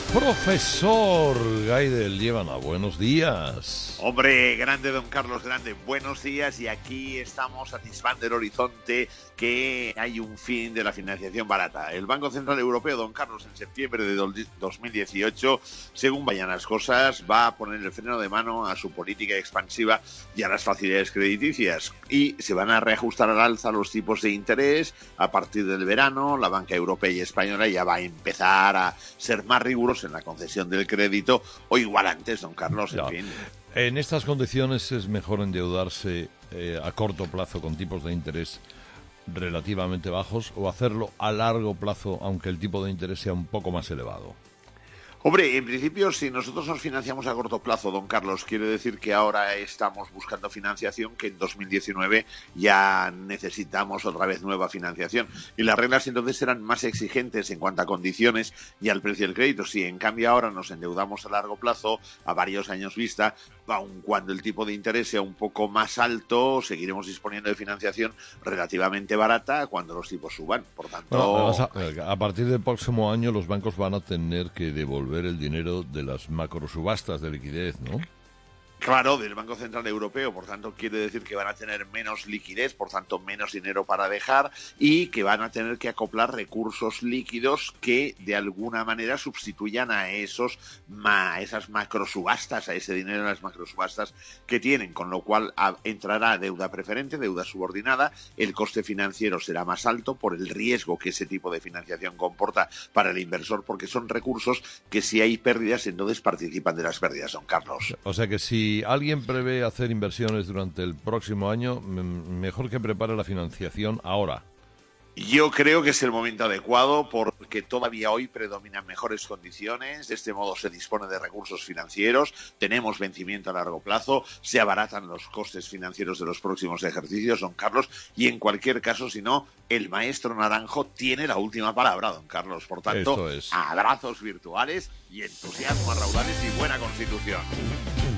Profesor Gaidel Liébana, buenos días. Hombre, grande don Carlos, grande, buenos días, y aquí estamos satisfando el horizonte que hay un fin de la financiación barata. El Banco Central Europeo, don Carlos, en septiembre de 2018, según vayan las cosas, va a poner el freno de mano a su política expansiva y a las facilidades crediticias, y se van a reajustar al alza los tipos de interés. A partir del verano, la banca europea y española ya va a empezar a ser más rigurosa en la concesión del crédito, o igual antes, don Carlos, en fin. En estas condiciones es mejor endeudarse a corto plazo con tipos de interés relativamente bajos, o hacerlo a largo plazo aunque el tipo de interés sea un poco más elevado. Hombre, en principio, si nosotros nos financiamos a corto plazo, don Carlos, quiere decir que ahora estamos buscando financiación, que en 2019 ya necesitamos otra vez nueva financiación. Y las reglas entonces eran más exigentes en cuanto a condiciones y al precio del crédito. Si en cambio ahora nos endeudamos a largo plazo, a varios años vista, aun cuando el tipo de interés sea un poco más alto, seguiremos disponiendo de financiación relativamente barata cuando los tipos suban. Por tanto, a partir del próximo año los bancos van a tener que devolver el dinero de las macrosubastas de liquidez, ¿no? Claro, del Banco Central Europeo, por tanto quiere decir que van a tener menos liquidez, por tanto menos dinero para dejar, y que van a tener que acoplar recursos líquidos que de alguna manera sustituyan a esas macrosubastas, a ese dinero en las macrosubastas que tienen, con lo cual entrará deuda preferente, deuda subordinada, el coste financiero será más alto por el riesgo que ese tipo de financiación comporta para el inversor, porque son recursos que si hay pérdidas entonces participan de las pérdidas, don Carlos. O sea que si alguien prevé hacer inversiones durante el próximo año, mejor que prepare la financiación ahora. Yo creo que es el momento adecuado porque todavía hoy predominan mejores condiciones, de este modo se dispone de recursos financieros, tenemos vencimiento a largo plazo, se abaratan los costes financieros de los próximos ejercicios, don Carlos, y en cualquier caso, si no, el maestro Naranjo tiene la última palabra, don Carlos. Por tanto, abrazos virtuales y entusiasmo a raudales y buena constitución.